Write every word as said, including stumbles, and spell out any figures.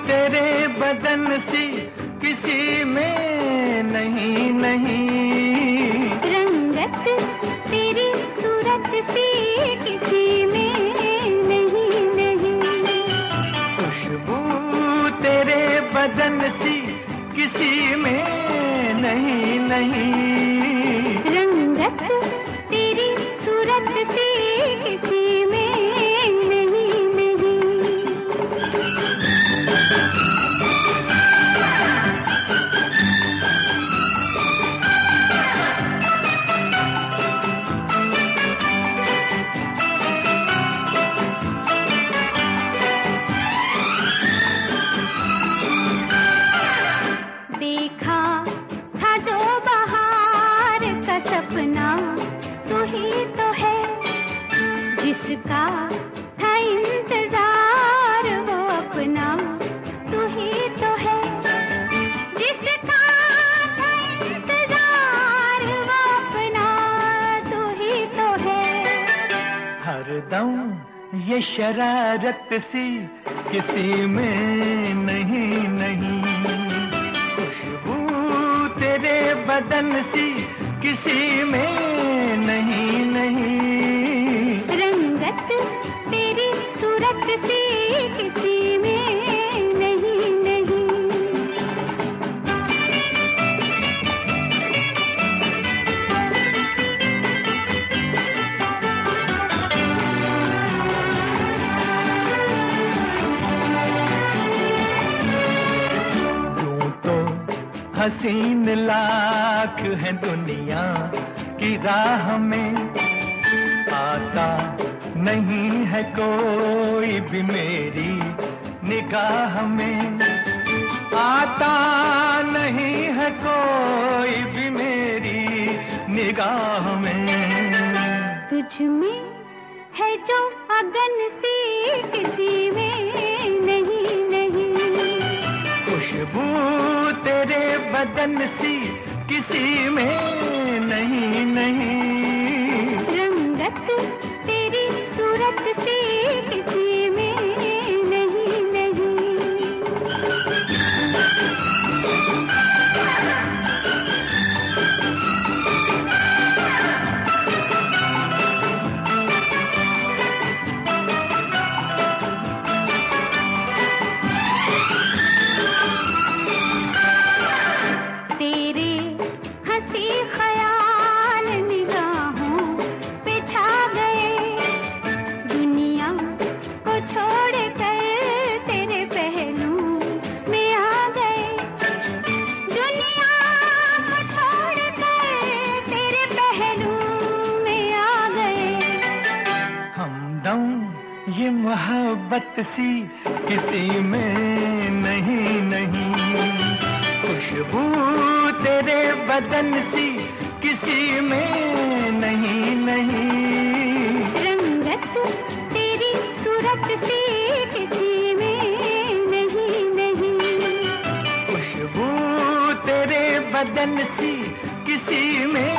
तेरे बदन सी किसी में नहीं नहीं, रंगत तेरी सूरत सी किसी में नहीं नहीं, खुशबू तेरे बदन सी किसी में नहीं नहीं, रंगत तेरी सूरत सी किसी में नहीं नहीं। देखा था जो बहार का सपना तू ही तो है, जिसका था इंतजार वो अपना तू ही तो है, जिसका था इंतजार वो अपना तू ही तो है। हरदम ये शरारत सी किसी में नहीं नहीं, खुशबू तेरे बदन सी किसी में नहीं नहीं, रंगत तेरी सूरत सी किसी में नहीं नहीं। यूं तो हसीन लाख है दुनिया की राह में, आता नहीं है कोई भी मेरी निगाह में, आता नहीं है कोई भी मेरी निगाह में। तुझ में है जो अगन सी किसी में नहीं नहीं, खुशबू तेरे बदन सी किसी में नहीं नहीं, रंगत तेरी सूरत सी किसी में नहीं नहीं। तेरे हंसी ख्याल निगाहों पे छा गए, दुनिया को छोड़ कर तेरे पहलू में आ गए, दुनिया को छोड़ कर तेरे पहलू में आ गए। हमदम ये मोहब्बत सी किसी में नहीं नहीं, खुशबू तेरे बदन सी किसी में नहीं नहीं, रंगत तेरी सूरत सी किसी में नहीं नहीं, खुशबू तेरे बदन सी किसी में